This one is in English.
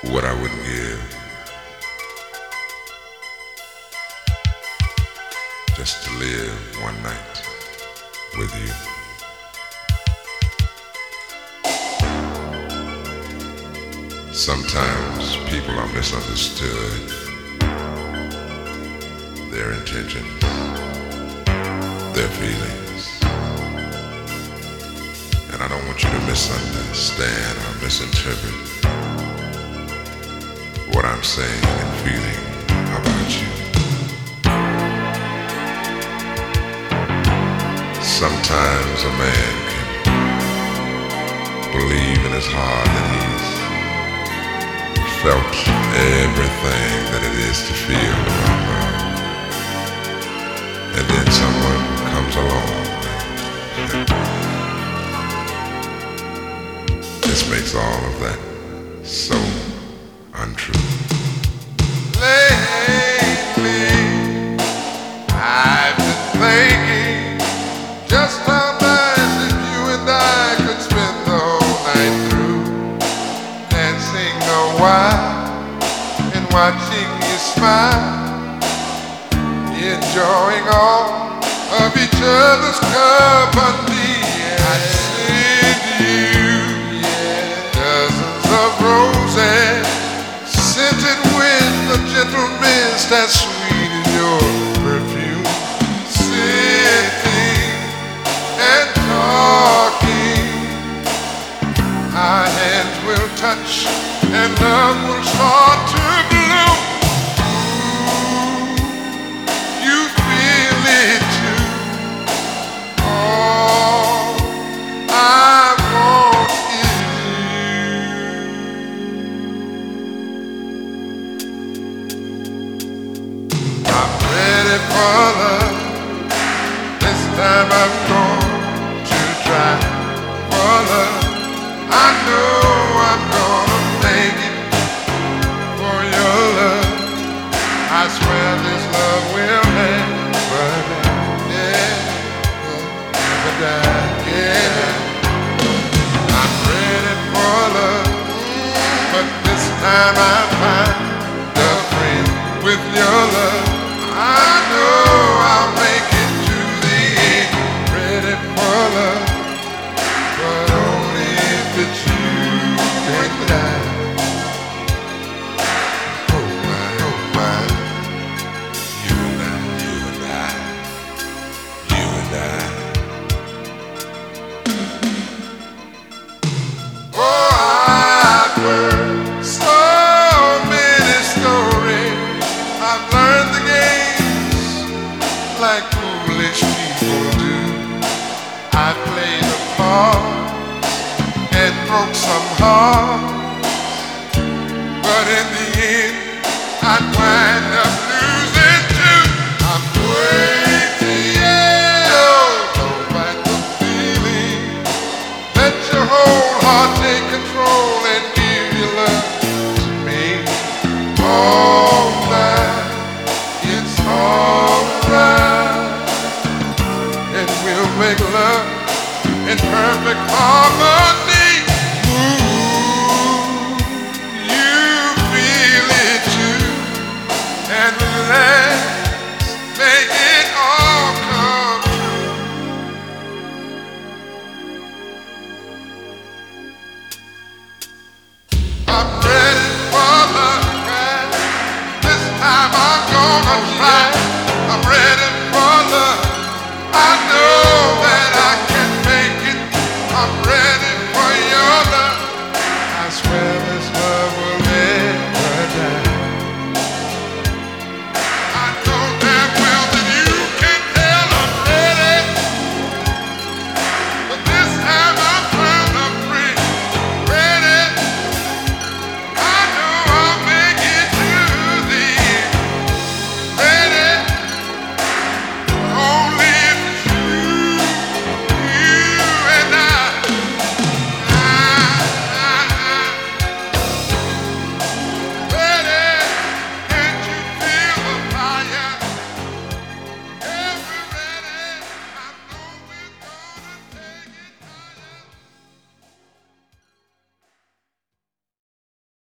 what I wouldn't give just to live one night with you. Sometimes people are misunderstood, their intentions, their feelings. And I don't want you to misunderstand or misinterpret what I'm saying and feeling about you. Sometimes a man can believe in his heart that he's felt everything that it is to feel about love. And then someone comes along and just makes all of that so untrue. Lately, I've been thinking just how nice if you and I could spend the whole night through, dancing a while and watching you smile, enjoying all of each other's company. I send you dozens of roses, scented with a gentle mist as sweet as your perfume. Sitting and talking, our hands will touch and love will start to bloom. Ooh, you feel it too. All I want is you. I'm ready for love. This time I'm going to try for love. I know I'm gonna make it for your love. I swear this love will never die. Yeah. I'm ready for love, but this time I find a friend with your love. I know I'll make it to the end. Ready for love, but only if it's you and I. Oh my, you and I, you and I, you and I. Oh, I've heard so many stories. I've learned the games like foolish people do. I played a part and broke some hearts, but in the end I'd wind up losing too. I'm way too young to fight the feeling. Let your whole heart take control and give your love to me. All night, it's alright, and we'll make love in perfect harmony.